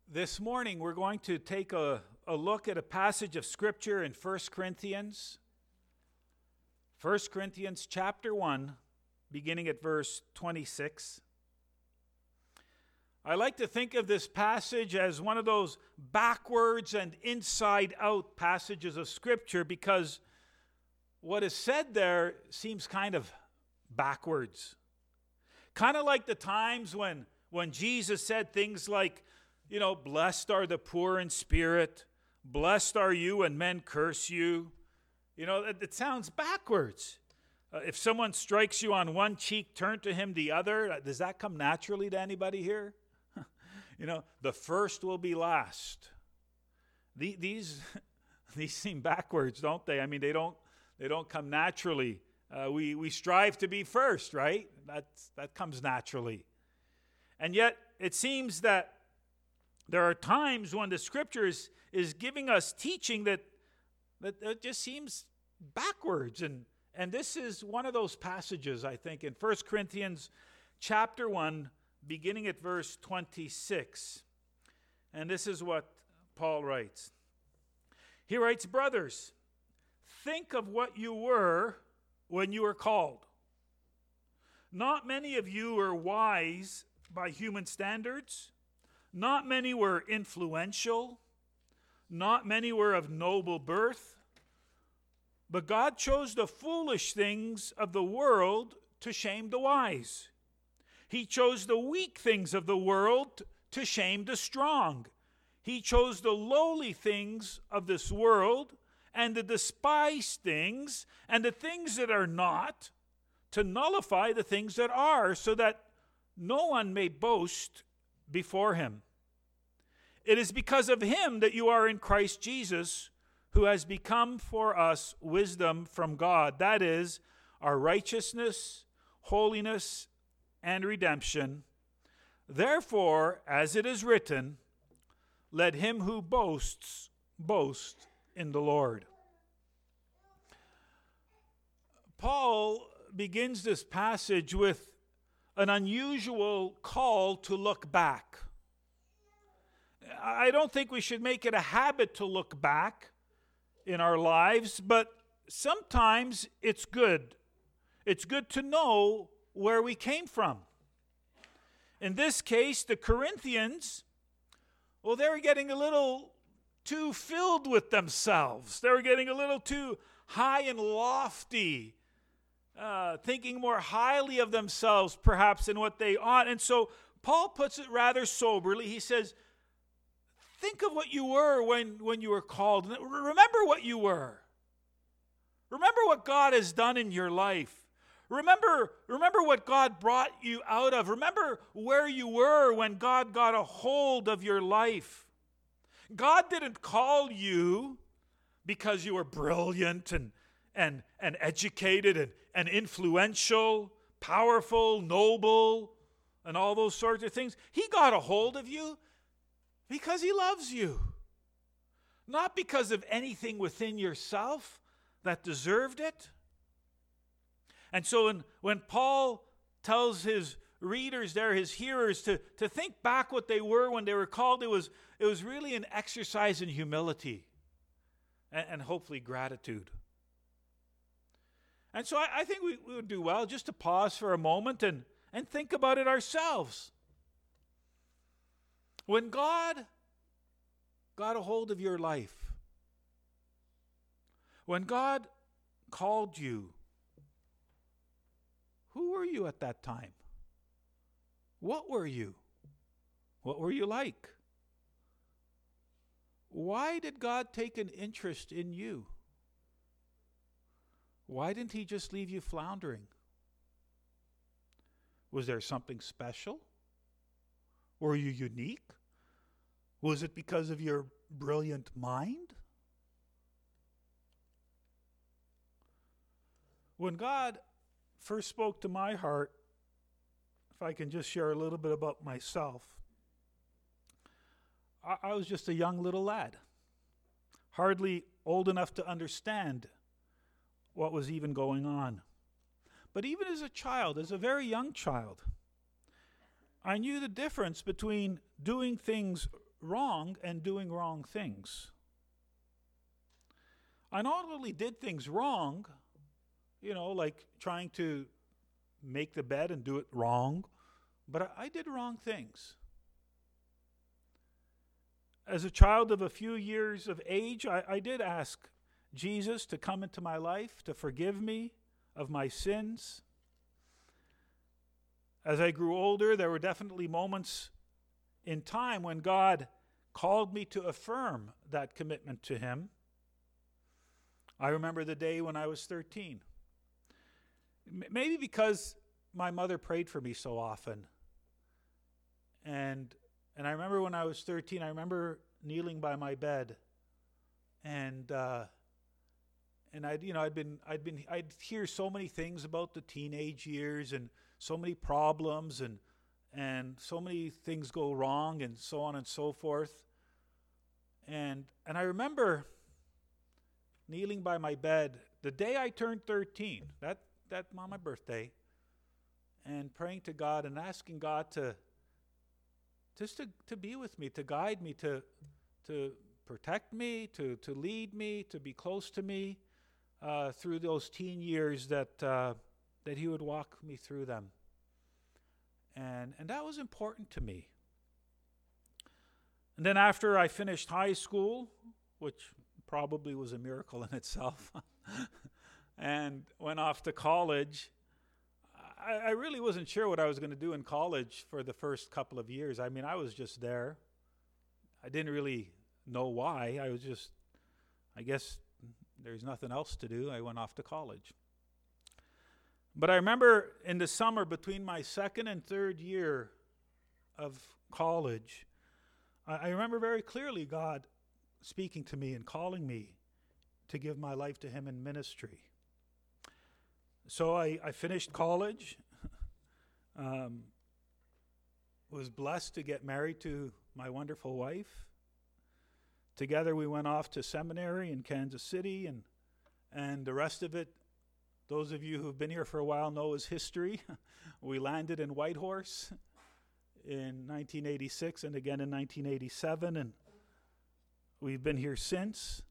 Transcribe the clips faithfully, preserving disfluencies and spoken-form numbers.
This morning we're going to take a, a look at a passage of Scripture in First Corinthians. First Corinthians chapter one, beginning at verse twenty-six. I like to think of this passage as one of those backwards and inside-out passages of Scripture because what is said there seems kind of backwards. Kind of like the times when, when Jesus said things like, you know, blessed are the poor in spirit, blessed are you when men curse you. You know, it, it sounds backwards. Uh, if someone strikes you on one cheek, turn to him the other. Does that come naturally to anybody here? You know, the first will be last. The, these these seem backwards, don't they? I mean, they don't they don't come naturally. Uh, we we strive to be first, right? That's that comes naturally. And yet, it seems that there are times when the Scripture is, is giving us teaching that, that it just seems backwards. And, and this is one of those passages, I think, in First Corinthians chapter one, beginning at verse twenty-six. And this is what Paul writes. He writes, "Brothers, think of what you were when you were called. Not many of you are wise by human standards. Not many were influential. Not many were of noble birth. But God chose the foolish things of the world to shame the wise. He chose the weak things of the world to shame the strong. He chose the lowly things of this world and the despised things and the things that are not to nullify the things that are, so that no one may boast before him. It is because of him that you are in Christ Jesus, who has become for us wisdom from God. That is, our righteousness, holiness, and redemption. Therefore, as it is written, let him who boasts, boast in the Lord." Paul begins this passage with an unusual call to look back. I don't think we should make it a habit to look back in our lives, but sometimes it's good. It's good to know where we came from. In this case, the Corinthians, well, they were getting a little too filled with themselves. They were getting a little too high and lofty, uh, thinking more highly of themselves, perhaps, than what they ought. And so Paul puts it rather soberly. He says, think of what you were when, when you were called. Remember what you were. Remember what God has done in your life. Remember, remember what God brought you out of. Remember where you were when God got a hold of your life. God didn't call you because you were brilliant and, and, and educated and, and influential, powerful, noble, and all those sorts of things. He got a hold of you because he loves you. Not because of anything within yourself that deserved it. And so when, when Paul tells his readers there, his hearers, to, to think back what they were when they were called, it was, it was really an exercise in humility and, and hopefully gratitude. And so I, I think we, we would do well just to pause for a moment and, and think about it ourselves. When God got a hold of your life, when God called you, who were you at that time? What were you? What were you like? Why did God take an interest in you? Why didn't he just leave you floundering? Was there something special? Were you unique? Was it because of your brilliant mind? When God first spoke to my heart, if I can just share a little bit about myself, I, I was just a young little lad, hardly old enough to understand what was even going on. But even as a child, as a very young child, I knew the difference between doing things wrong and doing wrong things. I not only did things wrong, you know, like trying to make the bed and do it wrong, but I, I did wrong things. As a child of a few years of age, I, I did ask Jesus to come into my life, to forgive me of my sins. As I grew older, there were definitely moments in time when God called me to affirm that commitment to Him. I remember the day when I was thirteen. M- maybe because my mother prayed for me so often. And and I remember when I was thirteen, I remember kneeling by my bed, and uh, and I'd you know I'd been I'd been I'd hear so many things about the teenage years and so many problems and and so many things go wrong and so on and so forth. And and I remember kneeling by my bed the day I turned thirteen, that that on my birthday, and praying to God and asking God to just to, to be with me, to guide me, to to protect me, to to lead me, to be close to me uh, through those teen years, that uh, that He would walk me through them. And and that was important to me. And then after I finished high school, which probably was a miracle in itself, and went off to college, I, I really wasn't sure what I was going to do in college for the first couple of years. I mean, I was just there. I didn't really know why. I was just, I guess there's nothing else to do. I went off to college. But I remember in the summer between my second and third year of college, I, I remember very clearly God speaking to me and calling me to give my life to Him in ministry. So I, I finished college, um, was blessed to get married to my wonderful wife. Together we went off to seminary in Kansas City, and and the rest of it, those of you who've been here for a while know, is history. We landed in Whitehorse in nineteen eighty-six and again in nineteen eighty-seven, and we've been here since.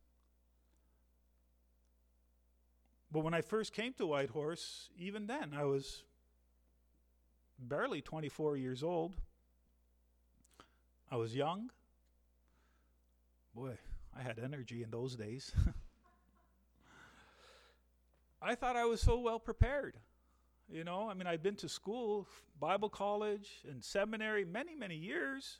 But when I first came to Whitehorse, even then I was barely twenty-four years old. I was young. Boy, I had energy in those days. I thought I was so well prepared. You know, I mean, I'd been to school, Bible college, and seminary many, many years.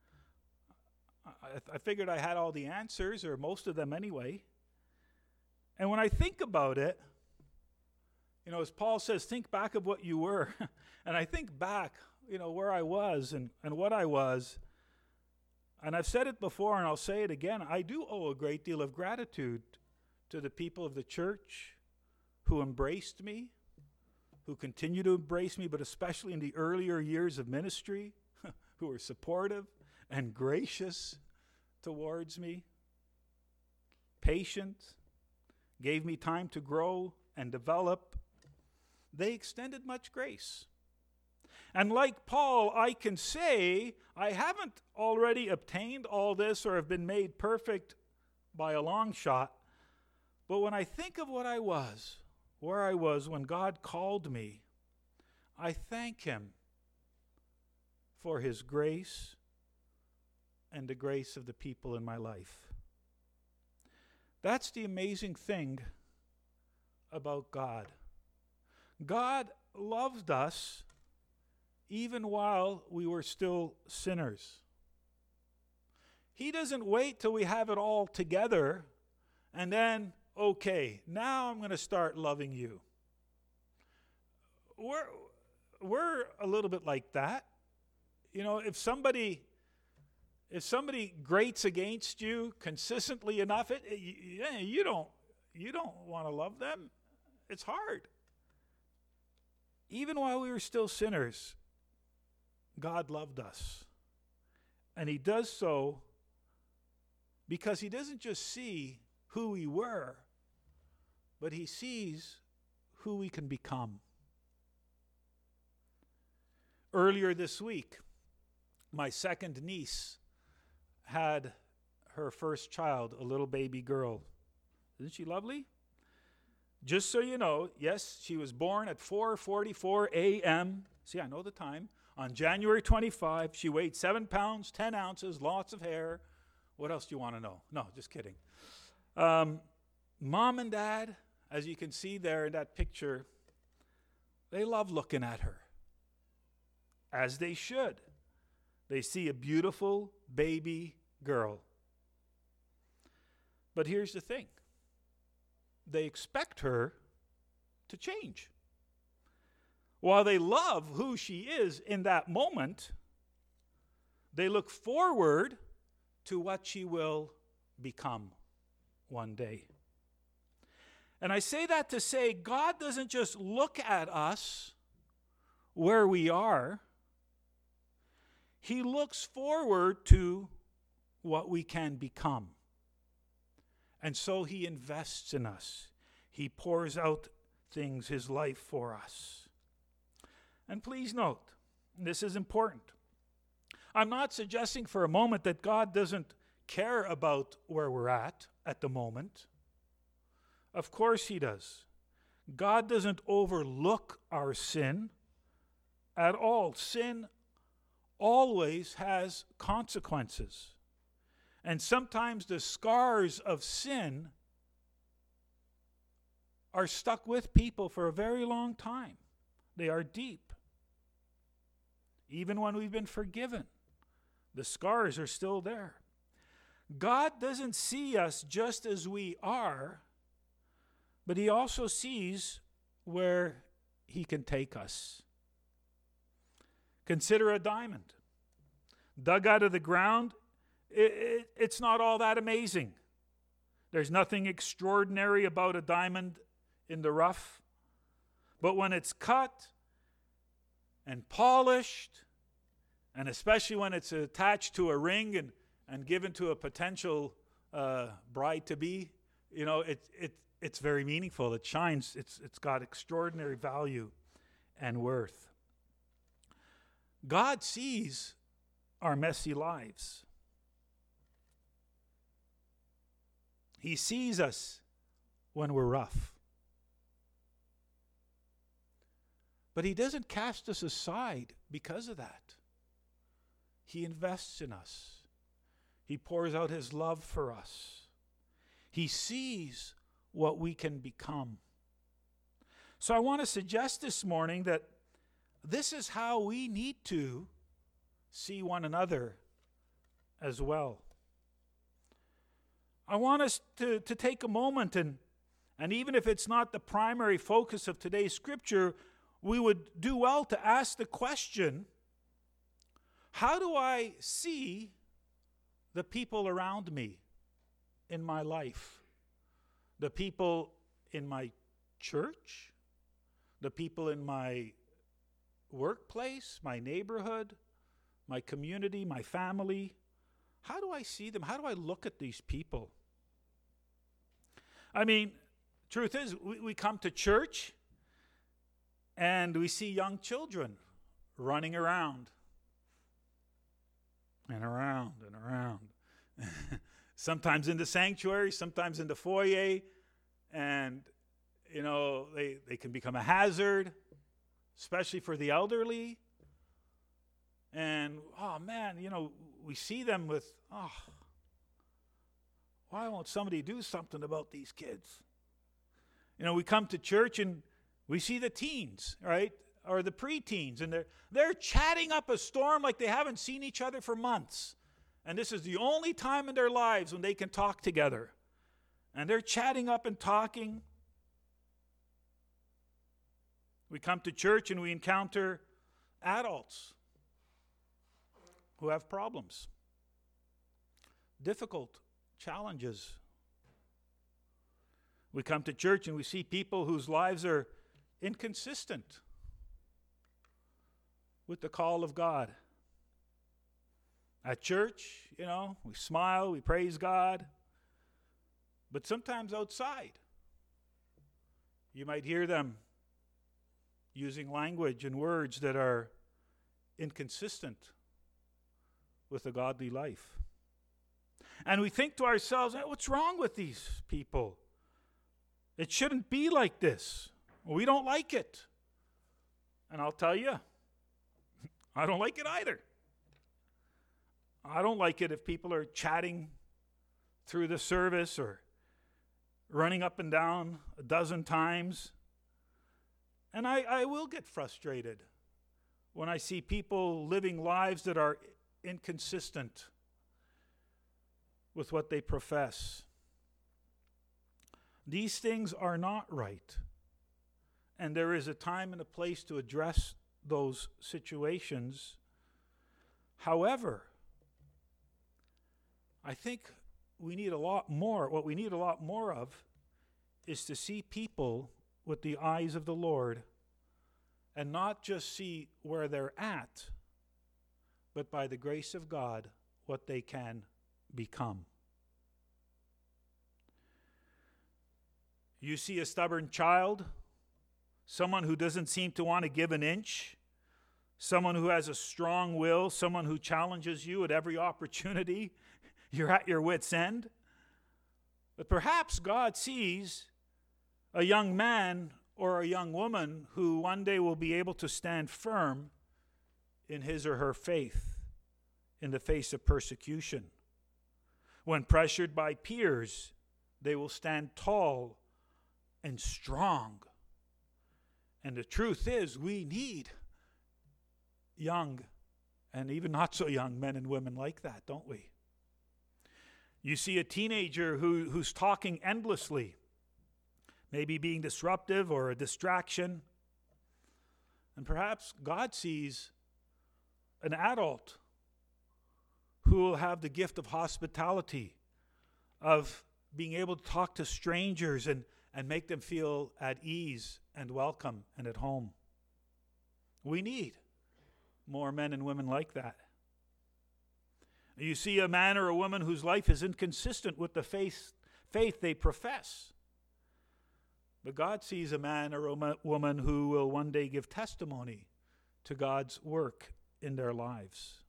I, I figured I had all the answers, or most of them anyway. And when I think about it, you know, as Paul says, think back of what you were. And I think back, you know, where I was and, and what I was. And I've said it before, and I'll say it again. I do owe a great deal of gratitude to the people of the church who embraced me, who continue to embrace me, but especially in the earlier years of ministry, who were supportive and gracious towards me, patient, gave me time to grow and develop. They extended much grace. And like Paul, I can say I haven't already obtained all this or have been made perfect by a long shot. But when I think of what I was, where I was when God called me, I thank Him for His grace and the grace of the people in my life. That's the amazing thing about God. God loved us even while we were still sinners. He doesn't wait till we have it all together and then, okay, now I'm going to start loving you. We're, we're a little bit like that. You know, if somebody if somebody grates against you consistently enough, it, it you, you don't you don't want to love them. It's hard. Even while we were still sinners, God loved us. And He does so because He doesn't just see who we were, but He sees who we can become. Earlier this week, my second niece had her first child, a little baby girl. Isn't she lovely? Just so you know, yes, she was born at four forty-four a.m. See, I know the time. On January twenty-fifth, she weighed seven pounds, ten ounces, lots of hair. What else do you want to know? No, just kidding. Um, Mom and Dad, as you can see there in that picture, they love looking at her, as they should. They see a beautiful baby girl. But here's the thing. They expect her to change. While they love who she is in that moment, they look forward to what she will become one day. And I say that to say God doesn't just look at us where we are. He looks forward to what we can become. And so he invests in us. He pours out things, his life for us. And please note, this is important. I'm not suggesting for a moment that God doesn't care about where we're at at the moment. Of course he does. God doesn't overlook our sin at all. Sin always has consequences. And sometimes the scars of sin are stuck with people for a very long time. They are deep. Even when we've been forgiven, the scars are still there. God doesn't see us just as we are, but he also sees where he can take us. Consider a diamond. Dug out of the ground, it, it, it's not all that amazing. There's nothing extraordinary about a diamond in the rough. But when it's cut and polished, and especially when it's attached to a ring and, and given to a potential uh, bride-to-be, you know, it, it, it's very meaningful. It shines. It's, it's got extraordinary value and worth. God sees our messy lives. He sees us when we're rough. But he doesn't cast us aside because of that. He invests in us. He pours out his love for us. He sees what we can become. So I want to suggest this morning that this is how we need to see one another as well. I want us to, to take a moment, and, and even if it's not the primary focus of today's scripture, we would do well to ask the question, how do I see the people around me in my life? The people in my church? The people in my workplace, my neighborhood, my community, my family? How do I see them? How do I look at these people? I mean, truth is, we, we come to church and we see young children running around and around and around. Sometimes in the sanctuary, sometimes in the foyer, and, you know, they, they can become a hazard, especially for the elderly. And, oh, man, you know, we see them with, oh, why won't somebody do something about these kids? You know, we come to church and we see the teens, right, or the preteens, and they're, they're chatting up a storm like they haven't seen each other for months. And this is the only time in their lives when they can talk together. And they're chatting up and talking. We come to church and we encounter adults who have problems, difficult challenges. We come to church and we see people whose lives are inconsistent with the call of God. At church, you know, we smile, we praise God, but sometimes outside, you might hear them using language and words that are inconsistent with a godly life. And we think to ourselves, hey, what's wrong with these people? It shouldn't be like this. We don't like it. And I'll tell you, I don't like it either. I don't like it if people are chatting through the service or running up and down a dozen times. And I, I will get frustrated when I see people living lives that are inconsistent with what they profess. These things are not right. And there is a time and a place to address those situations. However, I think we need a lot more. What we need a lot more of is to see people with the eyes of the Lord and not just see where they're at, but by the grace of God, what they can become. You see a stubborn child, someone who doesn't seem to want to give an inch, someone who has a strong will, someone who challenges you at every opportunity. You're at your wit's end. But perhaps God sees a young man or a young woman who one day will be able to stand firm in his or her faith in the face of persecution. When pressured by peers, they will stand tall and strong. And the truth is, we need young and even not so young men and women like that, don't we? You see a teenager who, who's talking endlessly, maybe being disruptive or a distraction. And perhaps God sees an adult who will have the gift of hospitality, of being able to talk to strangers and, and make them feel at ease and welcome and at home. We need more men and women like that. You see a man or a woman whose life is inconsistent with the faith, faith they profess. But God sees a man or a woman who will one day give testimony to God's work in their lives.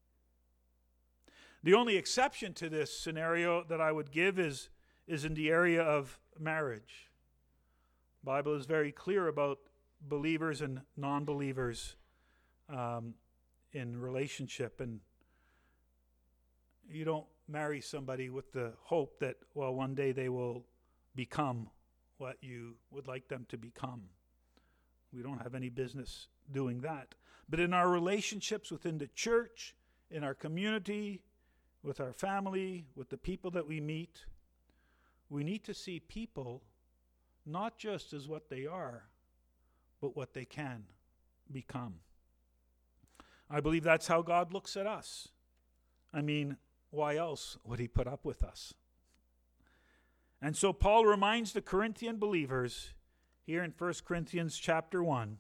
The only exception to this scenario that I would give is, is in the area of marriage. The Bible is very clear about believers and non-believers um, in relationship. And you don't marry somebody with the hope that, well, one day they will become what you would like them to become. We don't have any business doing that. But in our relationships within the church, in our community, with our family, with the people that we meet, we need to see people not just as what they are, but what they can become. I believe that's how God looks at us. I mean, why else would he put up with us? And so Paul reminds the Corinthian believers here in First Corinthians chapter one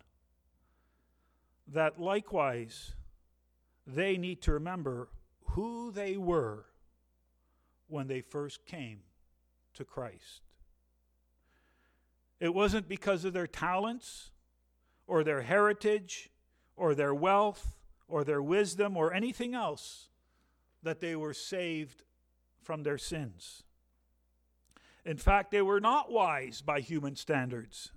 that likewise they need to remember who they were when they first came to Christ. It wasn't because of their talents or their heritage or their wealth or their wisdom or anything else that they were saved from their sins. In fact, they were not wise by human standards.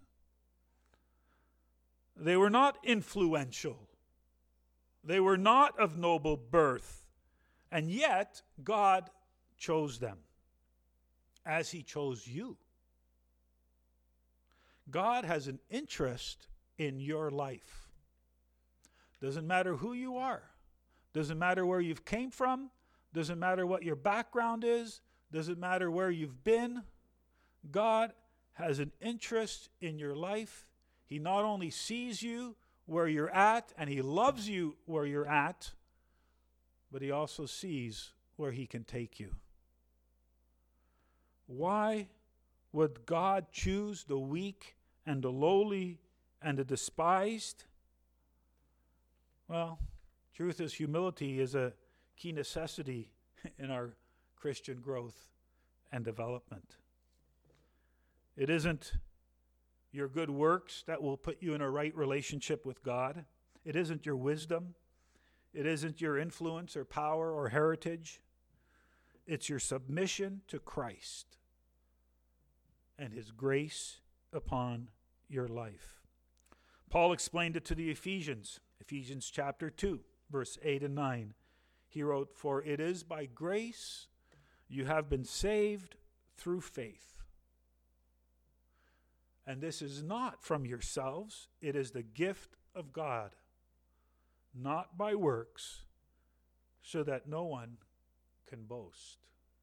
They were not influential. They were not of noble birth. And yet, God chose them as he chose you. God has an interest in your life. Doesn't matter who you are. Doesn't matter where you've came from. Doesn't matter what your background is. Doesn't matter where you've been. God has an interest in your life. He not only sees you where you're at, and he loves you where you're at, but he also sees where he can take you. Why would God choose the weak and the lowly and the despised? Well, truth is, humility is a key necessity in our Christian growth and development. It isn't your good works that will put you in a right relationship with God. It isn't your wisdom. It isn't your influence or power or heritage. it's your submission to Christ and his grace upon your life. Paul explained it to the Ephesians, Ephesians chapter two, verse eight and nine. He wrote, "For it is by grace you have been saved through faith. And this is not from yourselves, it is the gift of God, not by works, so that no one can boast."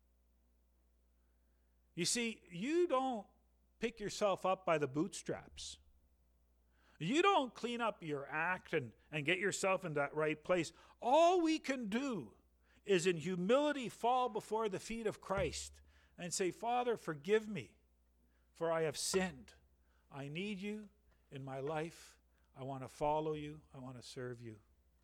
You see, you don't pick yourself up by the bootstraps. You don't clean up your act and, and get yourself in that right place. All we can do is in humility fall before the feet of Christ and say, "Father, forgive me, for I have sinned. I need you in my life. I want to follow you. I want to serve you."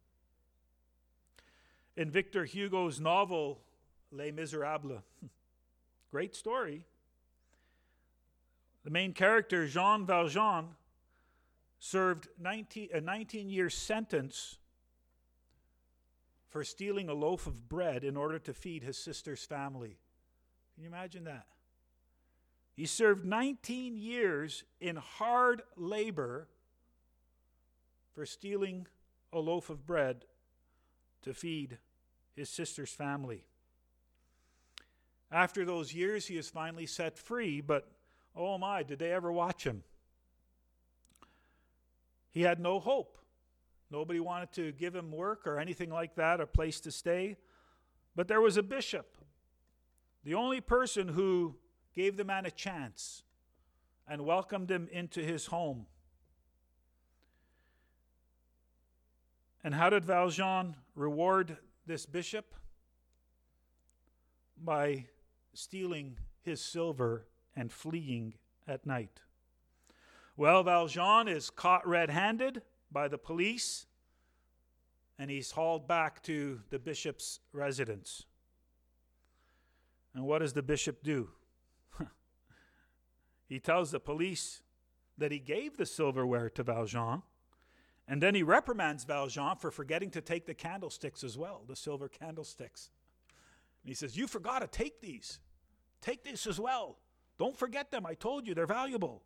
In Victor Hugo's novel, Les Miserables, great story, the main character, Jean Valjean, served nineteen, a nineteen-year sentence for stealing a loaf of bread in order to feed his sister's family. Can you imagine that? He served nineteen years in hard labor for stealing a loaf of bread to feed his sister's family. After those years, he is finally set free, but oh my, did they ever watch him? He had no hope. Nobody wanted to give him work or anything like that, a place to stay. But there was a bishop, the only person who gave the man a chance and welcomed him into his home. And how did Valjean reward this bishop? By stealing his silver and fleeing at night. Well, Valjean is caught red-handed by the police, and he's hauled back to the bishop's residence. And what does the bishop do? He tells the police that he gave the silverware to Valjean, and then he reprimands Valjean for forgetting to take the candlesticks as well, the silver candlesticks. And he says, "You forgot to take these. Take this as well. Don't forget them. I told you they're valuable."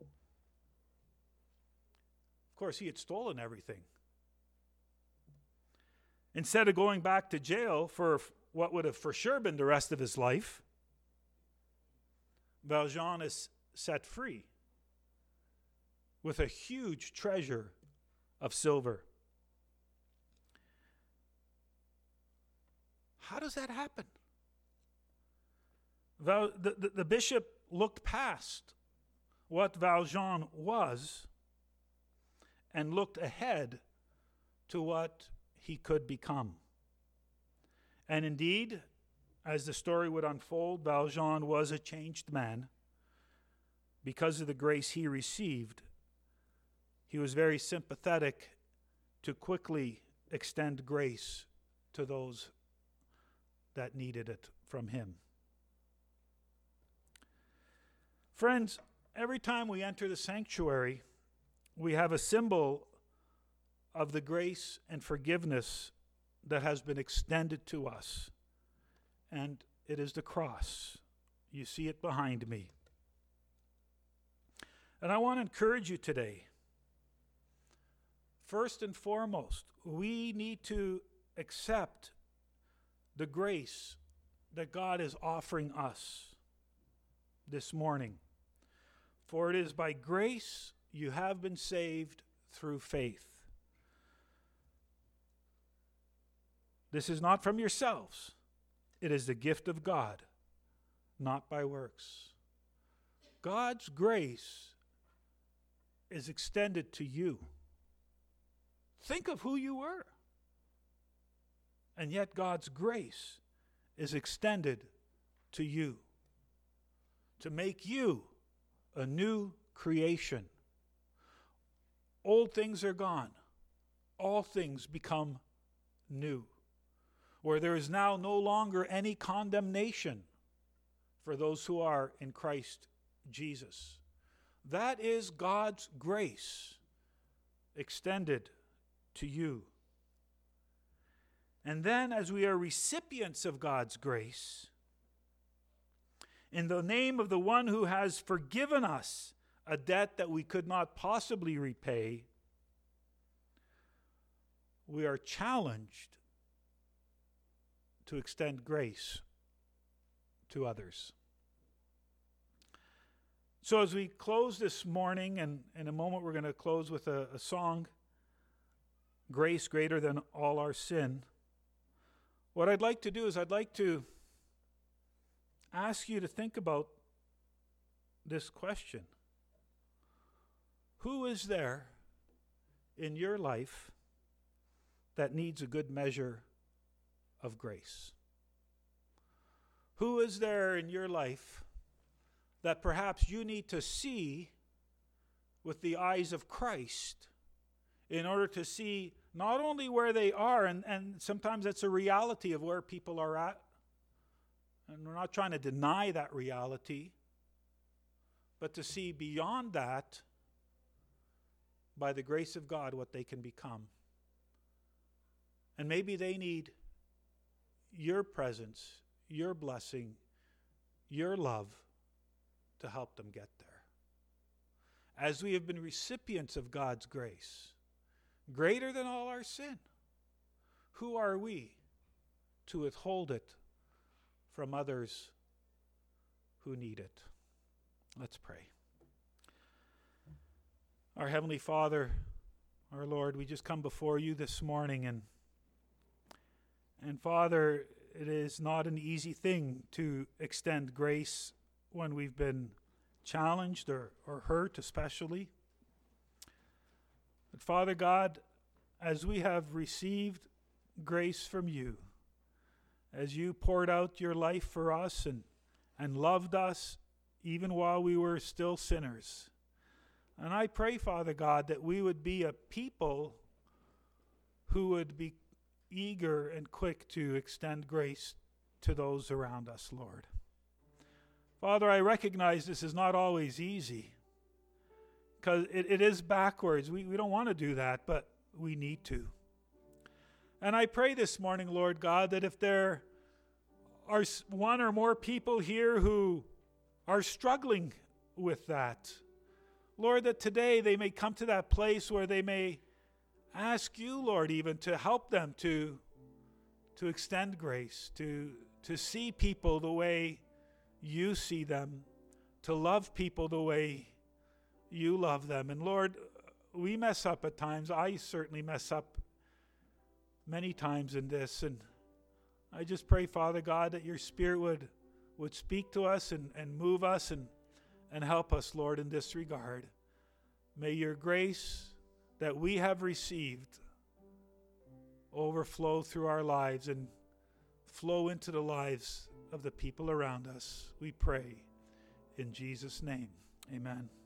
Of course, he had stolen everything. Instead of going back to jail for what would have for sure been the rest of his life, Valjean is set free with a huge treasure of silver. How does that happen? Val, the, the, the bishop looked past what Valjean was and looked ahead to what he could become. And indeed, as the story would unfold, Valjean was a changed man. Because of the grace he received, he was very sympathetic to quickly extend grace to those that needed it from him. Friends, every time we enter the sanctuary, we have a symbol of the grace and forgiveness that has been extended to us. And it is the cross. You see it behind me. And I want to encourage you today. First and foremost, we need to accept the grace that God is offering us this morning. For it is by grace you have been saved through faith. This is not from yourselves. It is the gift of God, not by works. God's grace is extended to you. Think of who you were. And yet God's grace is extended to you to make you a new creation. Old things are gone. All things become new. Where there is now no longer any condemnation for those who are in Christ Jesus. That is God's grace extended to you. And then as we are recipients of God's grace, in the name of the one who has forgiven us a debt that we could not possibly repay, we are challenged to extend grace to others. So as we close this morning, and in a moment we're going to close with a, a song, Grace Greater Than All Our Sin. What I'd like to do is I'd like to ask you to think about this question. Who is there in your life that needs a good measure of grace? Who is there in your life that perhaps you need to see with the eyes of Christ in order to see not only where they are, and, and sometimes it's a reality of where people are at, and we're not trying to deny that reality, but to see beyond that, by the grace of God, what they can become. And maybe they need your presence, your blessing, your love to help them get there. As we have been recipients of God's grace, greater than all our sin, who are we to withhold it from others who need it? Let's pray. Our Heavenly Father, our Lord, we just come before you this morning, and and Father, it is not an easy thing to extend grace when we've been challenged or, or hurt especially. But Father God, as we have received grace from you, as you poured out your life for us and, and loved us even while we were still sinners, and I pray, Father God, that we would be a people who would be eager and quick to extend grace to those around us, Lord. Father, I recognize this is not always easy, because it, it is backwards. We, we don't want to do that, but we need to. And I pray this morning, Lord God, that if there are one or more people here who are struggling with that, Lord, that today they may come to that place where they may ask you, Lord, even to help them to, to extend grace, to, to see people the way you see them, to love people the way you love them. And Lord, we mess up at times. I certainly mess up many times in this. And I just pray, Father God, that your Spirit would, would speak to us and, and move us and, and help us, Lord, in this regard. May your grace that we have received overflow through our lives and flow into the lives of the people around us. We pray in Jesus' name. Amen.